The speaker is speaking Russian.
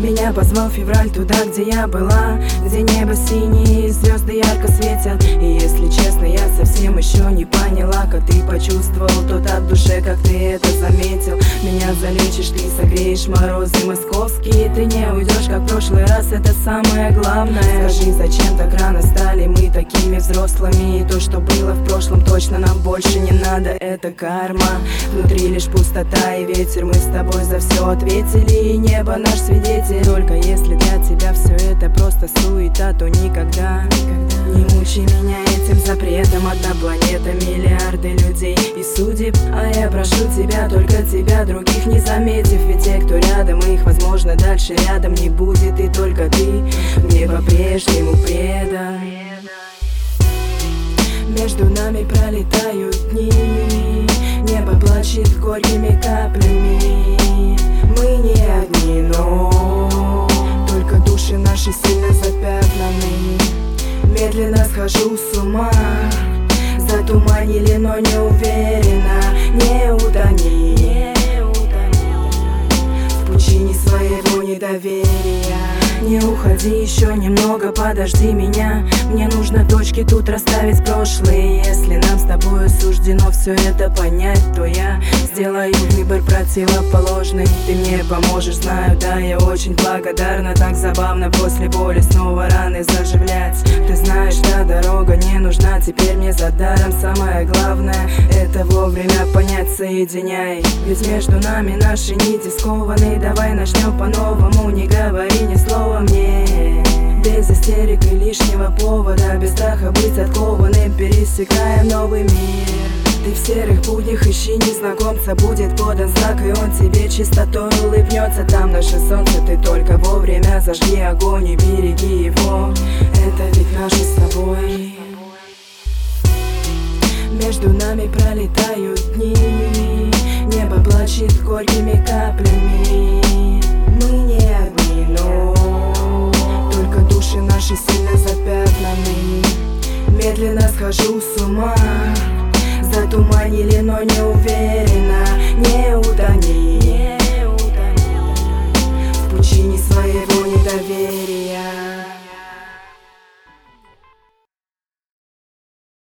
Меня позвал февраль туда, где я была, где небо синее и звезды ярко светят. И если честно, я совсем еще не поняла, как ты почувствовал то так в душе, как ты это заметил. Меня залечишь, ты согреешь морозы московские. Ты не уйдешь, как в прошлый раз, это самое главное. Скажи, зачем так рано стали мы такими взрослыми? И то, что было в прошлом, точно нам больше не надо. Это карма, внутри лишь пустота и ветер. Мы с тобой за все ответили, и небо наш свидетель. Только если для тебя все это просто суета, то никогда не мучи меня этим запретом. Одна планета, миллиарды людей и судеб. А я прошу тебя, только тебя, других не заметив. Ведь те, кто рядом, их, возможно, дальше рядом не будет. И только ты мне по-прежнему предан. Между нами пролетают дни, небо плачет горькими каплями. Мы не одни, но только души наши сильно запятнаны. Медленно схожу с ума, затуманили, но не уверена. Не утони в пучине своего недоверия. Не уходи еще немного, подожди меня. Мне нужно точки тут расставить прошлые. Если нам с тобой суждено все это понять, то я сделаю выбор противоположный. Ты мне поможешь, знаю, да, я очень благодарна. Так забавно после боли снова раны заживлять. Ты знаешь, да, дорога не нужна теперь мне за даром. Самое главное — это вовремя понять, соединяй. Ведь между нами наши нити скованы. Давай начнем по-новому, не говори ни слова мне. Без истерик и лишнего повода, без страха быть откованным, пересекаем новый мир. Ты в серых буднях ищи незнакомца, будет подан знак, и он тебе чистотой улыбнется. Там наше солнце, ты только вовремя зажги огонь и береги его. Это ведь наше с тобой. Между нами пролетают дни, небо плачет горькими каплями. Мы не одни, но только души наши сильно запятнаны. Медленно схожу с ума, затуманили, но не уверена. Не утони в пучине своего